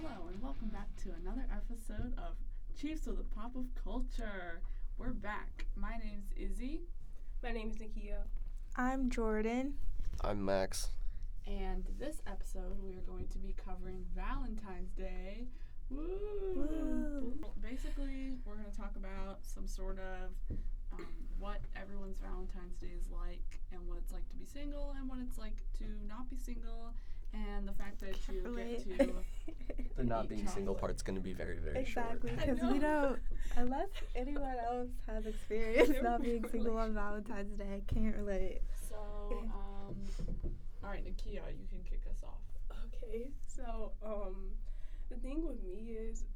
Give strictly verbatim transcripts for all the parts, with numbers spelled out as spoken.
Hello and welcome back to another episode of Chiefs with a Pop of Culture. We're back. My name's Izzy. My name is Nakia. I'm Jordan. I'm Max. And this episode we are going to be covering Valentine's Day. Woo! Woo. Basically, we're going to talk about some sort of um, what everyone's Valentine's Day is like and what it's like to be single and what it's like to not be single and the fact that you Relate. get to The not eat being single chocolate. part's going to be very, very Exactly, I because know. we don't, unless anyone else has experience Never not being single relate. on Valentine's Day, I can't relate. So, um, all right, Nakia, you can kick us off. Okay, so um, the thing with me is,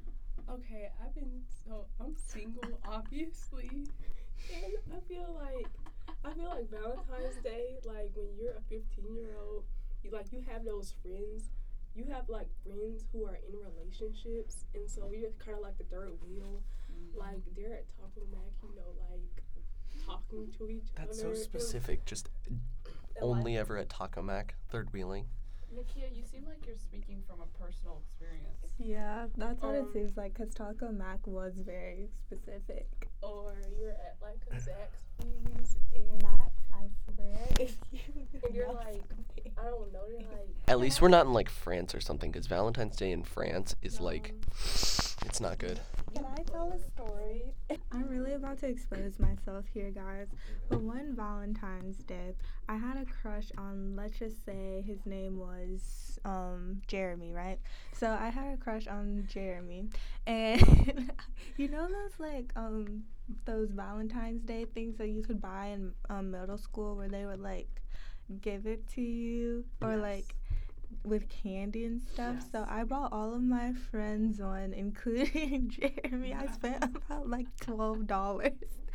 okay, I've been so I'm single, obviously, and I feel like I feel like Valentine's Day, like when you're a fifteen year old, you like you have those friends. You have like friends who are in relationships, and so you're kind of like the third wheel. Like they're at Taco Mac, you know, like talking to each other. That's so and- specific. Just and, only like, ever at Taco Mac, third wheeling. Nakia, you seem like you're speaking from a personal experience. Yeah, that's what Um, it seems like, because Taco Mac was very specific. or you're at like a Zaxby's and Matt, I swear, if you And you're know like, something- I don't know, they're like At least we're not in like France or something, because Valentine's Day in France is um, like, it's not good. Can I tell a story? I'm really about to expose myself here, guys. But one Valentine's Day, I had a crush on, let's just say his name was um, Jeremy, right? So I had a crush on Jeremy. And you know those, like, um, those Valentine's Day things that you could buy in um, middle school where they would, like, give it to you? Or, Yes. like, with candy and stuff. Yes. So I bought all of my friends one, including Jeremy. I spent about like twelve dollars.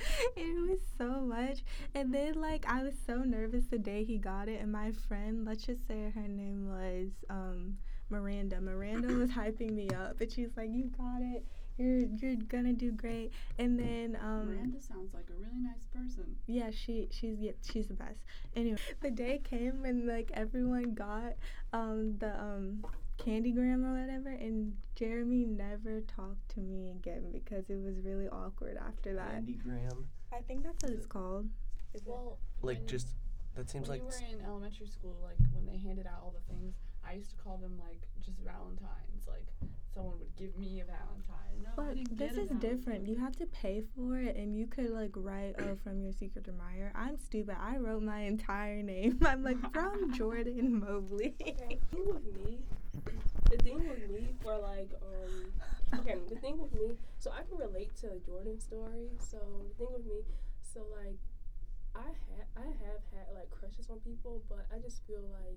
It was so much. And then like I was so nervous the day he got it, and my friend, let's just say her name was um Miranda. Miranda was hyping me up, and she's like, "You got it. You're you're gonna do great." And then um Miranda sounds like a really nice person. yeah, she she's yeah, she's the best. Anyway, the day came when like everyone got um the um candygram or whatever, and Jeremy never talked to me again because it was really awkward after that. Candygram? I think that's what it's called. is it- Well, Like when, just, that seems when like, you s- were in elementary school, like when they handed out all the things, I used to call them like just Valentines. Like someone would give me a Valentine. No, I But didn't this get a is different. Valentine. You have to pay for it, and you could like write oh from your secret admirer. I'm stupid. I wrote my entire name. I'm like from Jordan Mobley. Okay, the thing with me, the thing with me for like um okay, the thing with me, so I can relate to Jordan's story. So the thing with me, so like I had I have had like crushes on people, but I just feel like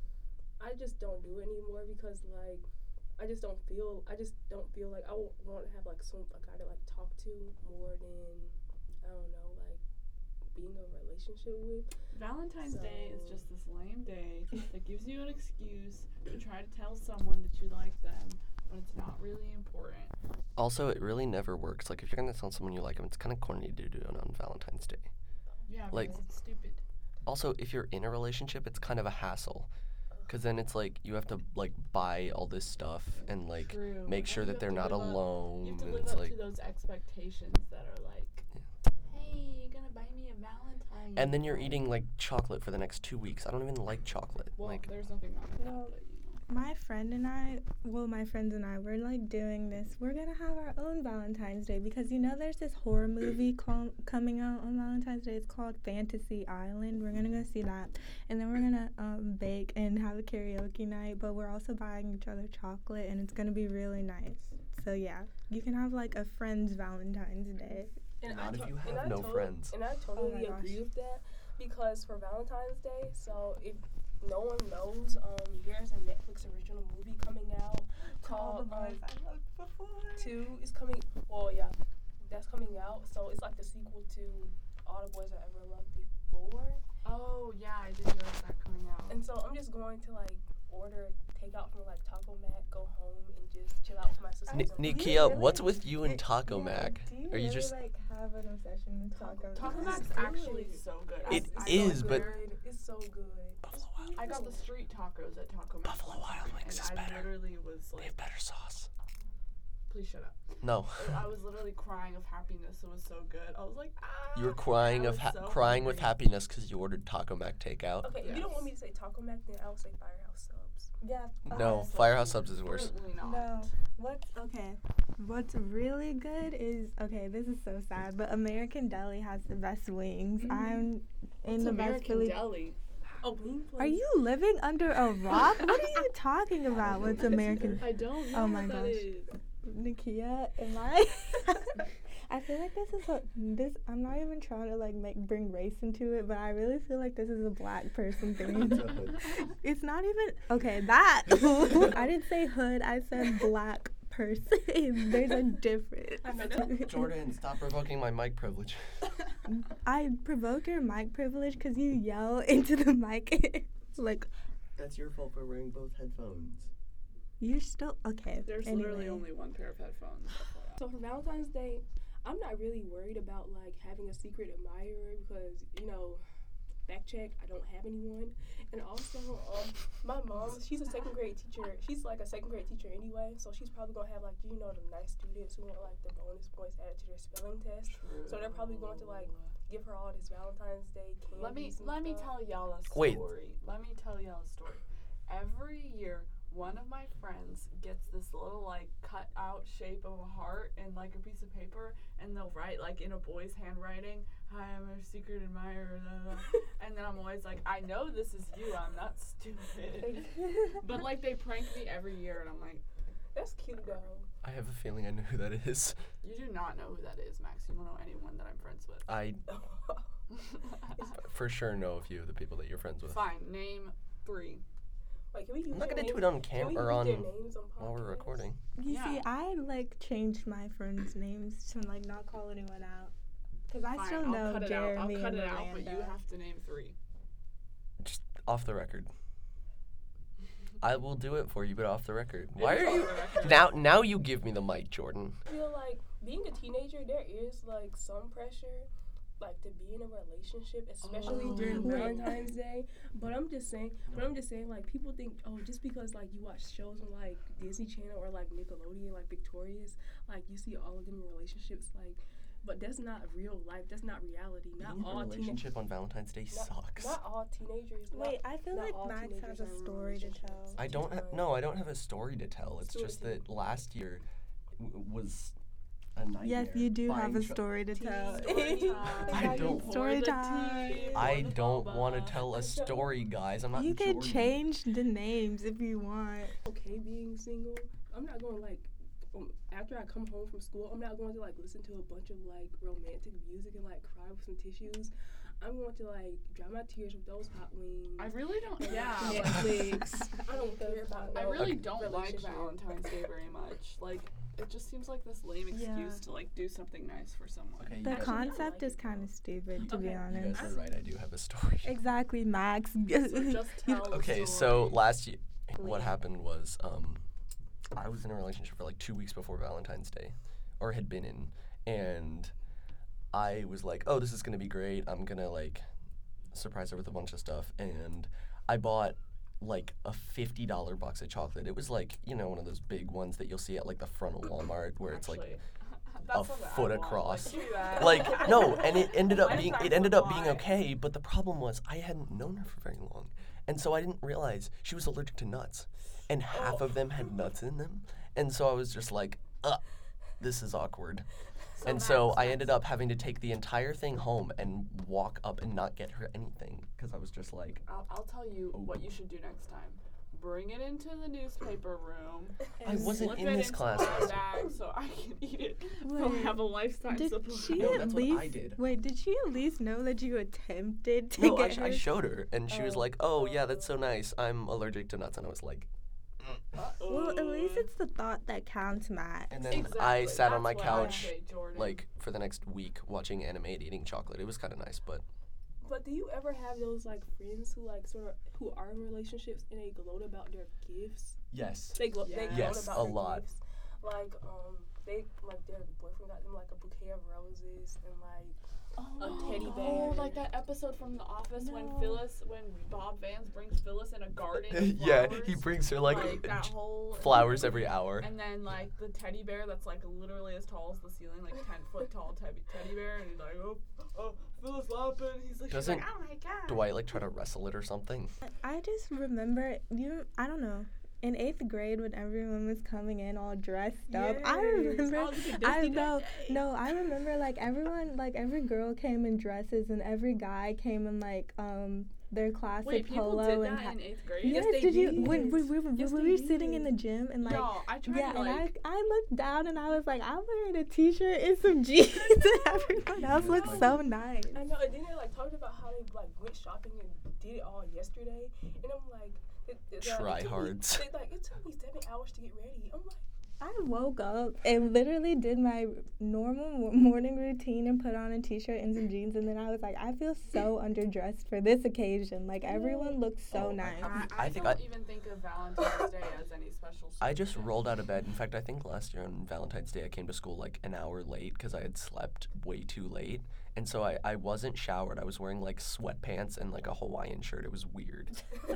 I just don't do it anymore because like I just don't feel I just don't feel like I w- want to have like some a guy to like talk to more than I don't know like being in a relationship with. Valentine's Day is So- just this lame day that gives you an excuse to try to tell someone that you like them when it's not really important. also, it really never works. Like, if you're going to tell someone you like them, it's kind of corny to do it on Valentine's Day. Yeah, Like- because it's stupid. Also, if you're in a relationship, it's kind of a hassle. Because then it's like, you have to, like, buy all this stuff and, like, True. make And sure you that have they're to not live up- alone. You have to and live it's up like, to those expectations that are like, hey, you're gonna buy me a Valentine. and then you're eating, like, chocolate for the next two weeks. I don't even like chocolate. Well, like, there's nothing wrong with Well, that, but you know. My friend and I, well, my friends and I, we're like doing this. We're gonna have our own Valentine's Day because you know there's this horror movie call, coming out on Valentine's Day. It's called Fantasy Island. We're gonna go see that, and then we're gonna um, bake and have a karaoke night. But we're also buying each other chocolate, and it's gonna be really nice. So yeah, you can have like a friend's Valentine's Day. And Not I if to- you and have I no tot- friends. And I Oh my totally gosh. agree with that because for Valentine's Day, so if no one knows, um, there's a Netflix original movie coming out called um, I loved before. Two. Is coming. Well, yeah, that's coming out. So it's like the sequel to All the Boys I Ever Loved Before. Oh yeah, I did hear about that coming out. And so I'm just going to like order takeout from like Taco Mac, go home and just chill out with my sisters. Ni- and Ni- like- Nikia, really- what's with you and It- Taco yeah, Mac? Do you Are you really, just like have an obsession with Taco Mac? Taco Mac's Mac's good. actually so good. I- It I got is, the- but- It's so good. Buffalo Wild I got the street tacos at Taco Mac. Buffalo Wild Wings and is I better. literally was was They like, have better sauce. please shut up. No. I was literally crying of happiness. It was so good. I was like, ah. You were crying I of was ha- so crying with hungry. happiness because you ordered Taco Mac takeout. Okay, if you don't Yes. want me to say Taco Mac, then I'll say Firehouse Subs. Yeah. No, Honestly, Firehouse Subs is worse. Certainly not. No. What's okay? What's really good is okay. This is so sad, but American Deli has the best wings. Mhm. I'm in It's the best American Philly. Deli. Oh, wing place. Are you living under a rock? What are you talking about? What's American? I don't know Oh my what that gosh. is. Nikia, am I? I feel like this is a this. I'm not even trying to like make bring race into it, but I really feel like this is a black person thing. It's not even okay. That I didn't say hood. I said black person. There's a difference. I know. Jordan, stop provoking my mic privilege. I provoke your mic privilege because you yell into the mic. Like That's your fault for wearing both headphones. you're still okay. There's anyway. literally only one pair of headphones. So for Valentine's Day, I'm not really worried about like having a secret admirer because you know, fact check, I don't have anyone. And also, um, my mom, she's a second grade teacher. She's like a second grade teacher anyway, so she's probably gonna have like you know the nice students who want like the bonus points added to their spelling test. So they're probably going to like give her all this Valentine's Day candy. Let me let me tell y'all a Wait. story. Let me tell y'all a story. Every year, one of my friends gets this little like cut out shape of a heart in like a piece of paper, and they'll write like in a boy's handwriting, "Hi, I'm a secret admirer." Blah, blah. And then I'm always like, "I know this is you. I'm not stupid." But like they prank me every year, and I'm like, That's cute though. I have a feeling I know who that is. "You do not know who that is, Max. You don't know anyone that I'm friends with." I for sure know a few of the people that you're friends with. Fine. Name three. Wait, can we use I'm not their gonna do names? it on Can we camera or use on their names on while we're podcast? recording. You see, Yeah. I like changed my friends' names to like not call anyone out. Cause I Fine, still I'll know cut it Jeremy out. I'll cut and it out, but you Miranda. have to name three. Just off the record. I will do it for you, but off the record. It Why is are off you the record. now? Now you give me the mic, Jordan. I feel like being a teenager, there is like some pressure, like to be in a relationship, especially Oh, during right. Valentine's Day. But I'm just saying, but I'm just saying, like people think, oh, just because like you watch shows on like Disney Channel or like Nickelodeon, like Victorious, like you see all of them in relationships, like. But that's not real life. That's not reality. Not Being in all a teenagers. relationship on Valentine's Day Not, sucks. not all teenagers. not- Wait, I feel not like all Max has teenagers a are in story to relationships. tell. I don't. Ha- no, I don't have a story to tell. It's Story just to- that last year w- was a nightmare. Yes, you do have buying a cho- story to Teen tell. story time. I Got your don't- Story Pour the time. tea, I pour the don't want to boba. tell a story, guys. I'm not. You can Jordan. change the names if you want. Okay being single. I'm not going like um, after I come home from school. I'm not going to like listen to a bunch of like romantic music and like cry with some tissues. I'm going to like dry my tears with those hot wings. I really don't. Yeah. like, Netflix. I don't care about. I no really don't like relationship. Valentine's Day very much. Like, it just seems like this lame excuse Yeah. to like do something nice for someone. Okay, you The guys- Actually, I concept like is it, kind of though. stupid, to Okay. be You You honest. guys are right. I do have a story. Exactly, Max. So just tell the Okay, so story. last year, what Leah. happened was, um, I was in a relationship for like two weeks before Valentine's Day, or had been in, and I was like, oh, this is gonna be great. I'm gonna like surprise her with a bunch of stuff, and I bought like a fifty dollar box of chocolate. It was like, you know, one of those big ones that you'll see at like the front of Walmart, where it's like Actually, that's a something I foot want, across. Like, give me that. like no, and it ended up being Lifetime it ended up being supply. okay, but the problem was I hadn't known her for very long, and so I didn't realize she was allergic to nuts, and half Oh. of them had nuts in them, and so I was just like, uh, this is awkward. So And so Max, I Max, ended up having to take the entire thing home and walk up and not get her anything because I was just like, I'll, I'll tell you Oh. what you should do next time. Bring it into the newspaper room. I and wasn't slip in it this into class my last bag so I can eat it. Wait, I'll have a lifetime Did supply. she No, at that's what least I did. wait? Did she at least know that you attempted to no, I, get sh- her? I showed her, and she was Oh. like, oh yeah, that's so nice. I'm allergic to nuts, and I was like, Well, at least Uh, it's the thought that counts, Max. and then exactly. I sat on That's my what I couch say, Jordan. like for the next week watching anime and eating chocolate. It was kind of nice, but But do you ever have those like friends who like sort of who are in relationships and they gloat about their gifts? yes. They gloat. They gloat Yes, about a their lot. gifts. Like um, they like their boyfriend got them like a bouquet of roses and like a teddy bear. Oh, like that episode from The Office when No. Phyllis, when Bob Vance brings Phyllis in a garden. Of yeah, flowers, he brings her like, like that j- whole flowers every hour. And then like the teddy bear that's like literally as tall as the ceiling, like ten foot tall teddy teddy bear, and he's like, oh, oh, Phyllis laughing. He's like, she's Doesn't like, oh my god. Dwight like try to wrestle it or something? I just remember you. I don't know. In eighth grade, when everyone was coming in all dressed up, I Yes. remember. Oh, look at I Dusty know. Day. No, I remember like everyone, like every girl came in dresses, and every guy came in like um their classic Wait, people polo did and. that ha- in eighth grade? Yes, they did you? did. When we, we, we, Yes, we they were sitting in the did. gym and like. No, I tried Yeah, to and like. I, I looked down and I was like, I'm wearing a t-shirt and some jeans, and everyone else looked so nice. I know, and then they like talked about how they like went shopping and did it all yesterday, and I'm like, it, it, like, it took me- Tryhards. it, like it took me seven hours to get ready. I'm like, I woke up and literally did my normal mo- morning routine and put on a t-shirt and some jeans, and then I was like, I feel so underdressed for this occasion. Like everyone looked so Oh, I nice. have- I, I, I think don't I- even think of Valentine's Day as any special. I just circumstance. rolled out of bed. In fact, I think last year on Valentine's Day, I came to school like an hour late because I had slept way too late. And so I, I wasn't showered. I was wearing like sweatpants and like a Hawaiian shirt. It was weird.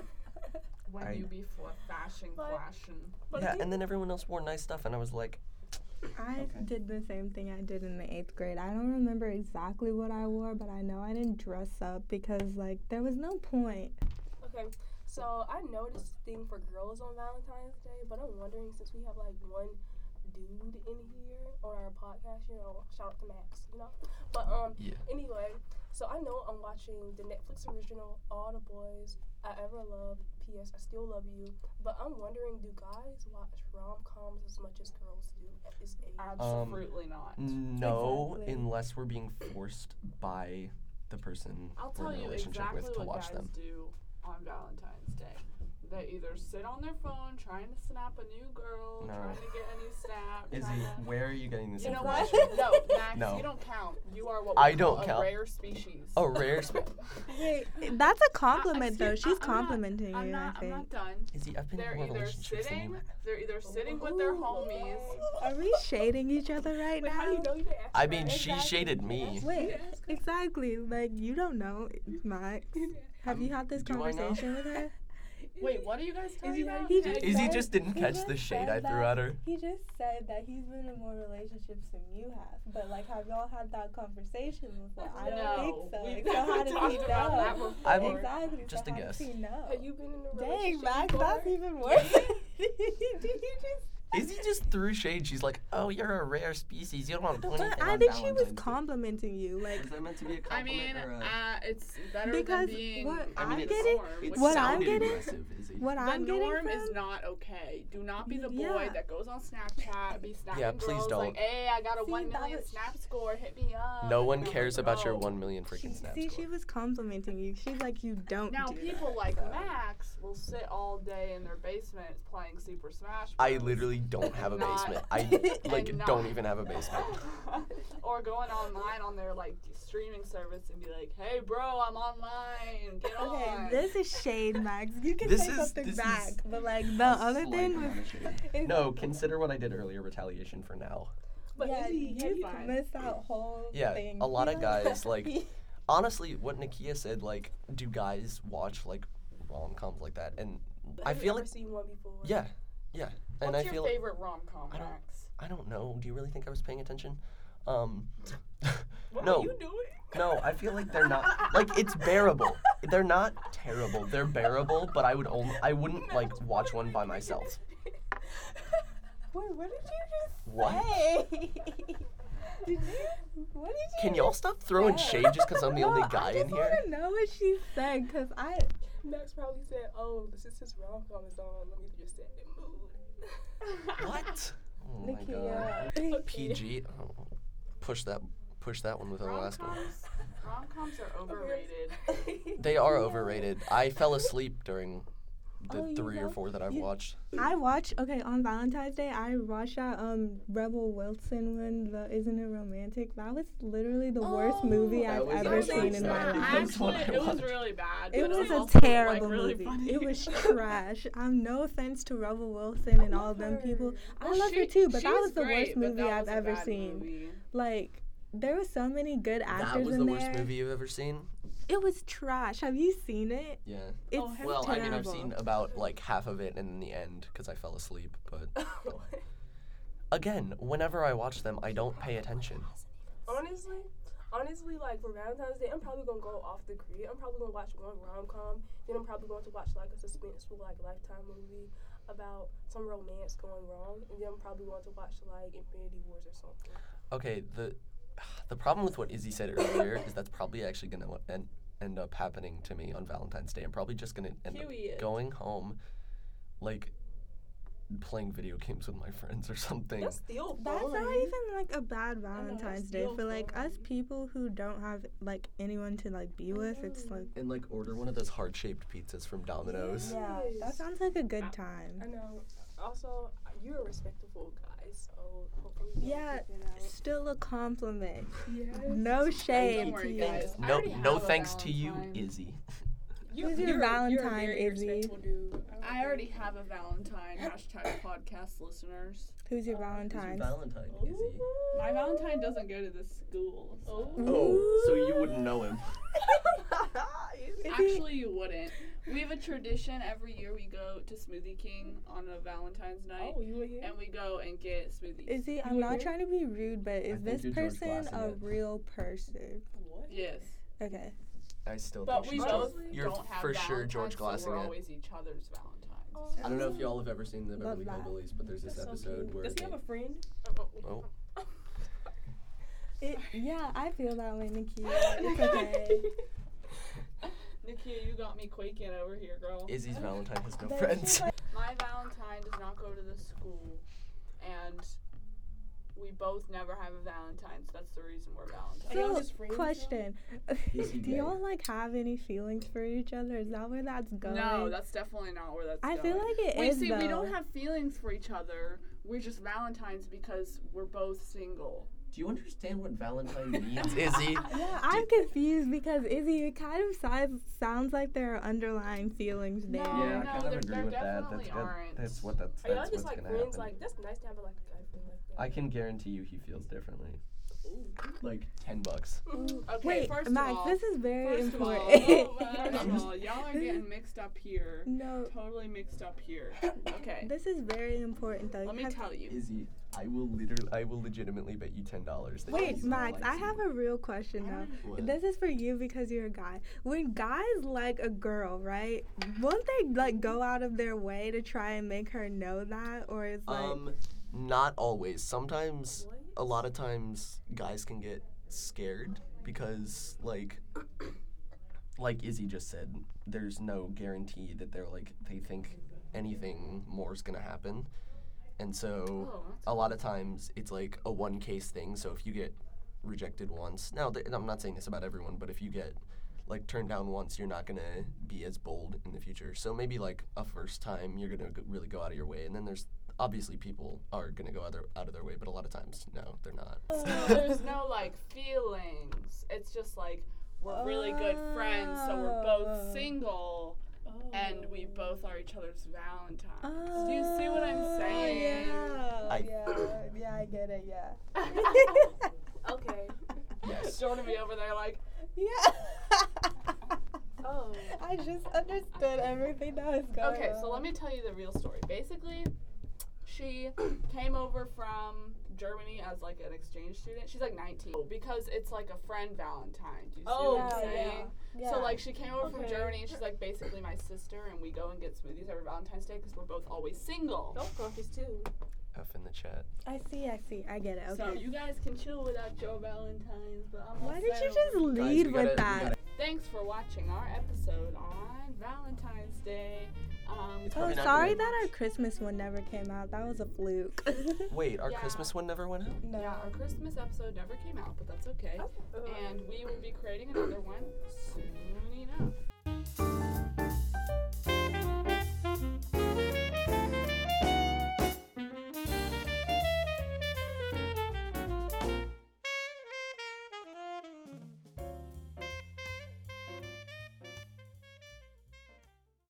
When I- you be fl- fashion, But- flashing. but yeah, then- and then everyone else wore nice stuff, and I was like, I Okay. did the same thing I did in the eighth grade. I don't remember exactly what I wore, but I know I didn't dress up because like there was no point. okay, so I know this thing for girls on Valentine's Day, but I'm wondering since we have like one dude in here on our podcast, you know, shout out to Max, you know. But um, yeah. anyway, so I know I'm watching the Netflix original All the Boys I Ever Loved. P S. I still love you. But I'm wondering, do guys watch rom-coms as much as girls do at this age? Absolutely not. No, Exactly. unless we're being forced by the person I'll we're tell in a you relationship exactly with to what watch guys them. do on Valentine's Day. They either sit on their phone trying to snap a new girl, No. trying to get a new snap. Izzy, trying to- where are you getting this You know information? what? No, Max, No. you don't count. You are what I we call don't a count. rare species. Oh, rare spe- Wait, that's a compliment though. excuse- She's I- I'm not- complimenting I'm you, not, I I'm not think. done. Izzy, I've been They're in more either relationships than you sitting, have. they're either sitting with their homies. Are we shading each other right Wait, now? how do you know you didn't ask I her? mean, she Exactly. shaded me. Wait, exactly. Like you don't know, Max. Have you had this Do I know? conversation with her? Wait, what are you guys talking he- about? he just Izzy said- just didn't he catch just the shade said I threw that- at her. He just said that he's been in more relationships than you have. But like, have y'all had that conversation before? I don't No, think so. we've Like, so how never does talked he about that know? before. I'm- Exactly. just so a how guess. does he know? Have you been in a Dang, relationship Max, before? that's even worse. Did you just? Izzy just threw shade. She's like, "Oh, you're a rare species. You don't do anything But I on think she was Valentine's Day." complimenting you, like. Is that meant to be a I compliment mean, or a... uh, it's better Because than being. what I mean, I'm it's getting- norm, It which what is- I'm sounded getting- aggressive, Izzy. What The I'm getting norm from, is not okay. Do not be the boy Yeah. that goes on Snapchat, be snapping Yeah, please girls don't. like, "Hey, I got a See, one that million was- snap score. Hit me up." No And one I'm like, cares about your "No." one million she, freaking snap see, score. she was complimenting you. She's like, you don't Now do people that. like Max will sit all day in their basement playing Super Smash I Bros. literally don't have a Not- basement. I like and don't not- even have a basement. Or going online on their like streaming service and be like, "Hey, bro, I'm online. Get Okay, on." this is shade, Max. You can This say is- something this back, is but like the other Slight thing was. amount of shade. is- No, consider what I did earlier. Retaliation for now. But yeah, Izzy, you have you- fine. missed that whole Yeah, thing. a lot You of know? guys, like- Honestly, what Nakia said, like, do guys watch like rom coms like that? And I have you feel ever like seen one before? yeah, yeah. And What's I your feel favorite rom com, I don't- Max? I don't know. Do you really think I was paying attention? Um, What no. are you doing? No, I feel like they're not like it's bearable. They're not terrible. They're bearable, but I would only I wouldn't like watch one by myself. Wait, what did you just What? say? Did you? What did you? Can y'all just stop throwing say? shade just because I'm the No, only guy I in just here? want to know what she said, cause I. Max probably said, "Oh, since this rom com is on, let me just set the mood." What? Oh my god. Nakia. P G. Oh, push that push that one with the last one. Rom-coms, rom-coms are overrated. They are overrated. I fell asleep during the Oh, you three or know- four that I've you- watched. I watched okay on Valentine's Day. I watched that um Rebel Wilson one. The Isn't It Romantic? That was literally the worst Oh, movie that I've was ever the seen worst in my one. life. That's what Actually, I it was watched. really bad. It but was was a also, like, terrible really movie. funny. It was trash. Um, no offense to Rebel Wilson and all of them people. I Well, love she- her too, but that she's was the great, worst but movie that I've was a ever bad seen. movie. Like, there were so many good actors That was in the there. worst movie you've ever seen? It was trash. Have you seen it? Yeah. It's Oh, Well, terrible. I mean, I've seen about like half of it and in the end because I fell asleep. But again, whenever I watch them, I don't pay attention. honestly, honestly, like for Valentine's Day, I'm probably gonna go off the grid. I'm probably gonna watch one rom com. Then I'm probably going to watch like a suspenseful like Lifetime movie about some romance going wrong. And then I'm probably going to watch like Infinity Wars or something. Okay, the the problem with what Izzy said earlier is that's probably actually gonna end, end up happening to me on Valentine's Day. I'm probably just gonna end Period. up going home, like playing video games with my friends or something. That's still fun. That's not even like a bad Valentine's Day still for like us fun. people who don't have like anyone to like be with. It's like And like order one of those heart-shaped pizzas from Domino's. yeah, that sounds like a good I time. know. Also, you're a respectable guy, so hopefully you Yeah, can figure it out. still a compliment. Yes. No shade Don't to worry, you. guys. I No, already no have a thanks to you, Valentine. Izzy. Who's your Valentine, Izzy? I already have a Valentine. Hashtag podcast listeners. Who's your Who's your Valentine? Valentine, Izzy? My Valentine doesn't go to this school. So. Oh, so you wouldn't know him. Actually, you wouldn't. We have a tradition every year. We go to Smoothie King on a Valentine's night, Oh, you were here? and we go and get smoothies. Izzy, I'm You not here? trying to be rude, but is think this you're George person Glassing a it. real person? What? Yes, Okay. I still but think we she's both George. You're don't have for sure Valentines, George so Glassing we're it. always each other's Valentines. Oh, I don't know if y'all have ever seen the Beverly Love that. Hillbillies, but there's this That's so episode cute. where Does he they- have a friend? oh, It, yeah, I feel that way, Nikia. It's okay. Nikia, you got me quaking over here, girl. Izzy's Valentine has no But friends. she's like- My Valentine does not go to the school, and we both never have a Valentine, so that's the reason we're Valentines. Are y'all So, just friends, question. Is he Do gay? y'all like have any feelings for each other? Is that where that's going? No, that's definitely not where that's I going. feel like it we is, see, we though. don't have feelings for each other. We're just Valentines because we're both single. Do you understand what Valentine means? Izzy. Yeah, I'm confused because Izzy, it kind of sounds sounds like there are underlying feelings there. No, Yeah, I no, kind of there- agree there with that. definitely That's, that, aren't. that's what that's, Are y'all that's just what's like gonna friends? happen. Like that's nice to have a, like a guy friend like that. I can guarantee you he feels differently. Ooh. Like ten bucks. Okay, Wait, first Max, of all, this is very first of all, important. first of all, y'all are getting mixed up here. No, Totally mixed up here. Okay, this is very important though. let me Have- tell you. Izzy, I will literally, I will legitimately bet you ten dollars. Wait, Max, I have a real question though. What? This is for you because you're a guy. When guys like a girl, right? Won't they like go out of their way to try and make her know that, or is like Um, not always. Sometimes, What? a lot of times, guys can get scared because, like, like Izzy just said, there's no guarantee that they're like they think anything more is gonna happen, and so Oh, that's a lot of times it's like a one case thing. So if you get rejected once, now th- I'm not saying this about everyone, but if you get like turned down once, you're not gonna be as bold in the future. So maybe like a first time, you're gonna go, really go out of your way, and then there's obviously people are gonna go out, their, out of their way, but a lot of times no, they're not. So there's no like feelings. It's just like we're really good friends, so we're both Oh. single, and we Oh. both are each other's Valentines. Oh, Do you see what I'm saying? Yeah, I- yeah, yeah, I get it. Yeah. Okay. Yes. Jordan be over there like, Yeah. Oh. I just understood everything that was going okay, on. so let me tell you the real story. Basically, she came over from Germany as like an exchange student. She's like nineteen because it's like a friend Valentine. Do you see Oh, what I'm yeah, saying? yeah. So like she came over from Okay. Germany and she's like basically my sister, and we go and get smoothies every Valentine's Day because we're both always single. Don't focus too. F in the chat. I see, I see, I get it. Okay. So you guys can chill without your Valentines, but I'm Why all did set you over just here. lead Guys, we with gotta- we that? gotta- Thanks for watching our episode on Valentine's Day. Um, It's Oh, probably not sorry good. that our Christmas one never came out. That was a fluke. Wait, our Yeah. Christmas one never went out? No. yeah, our Christmas episode never came out, but that's okay. Uh, And we will be creating another one soon enough.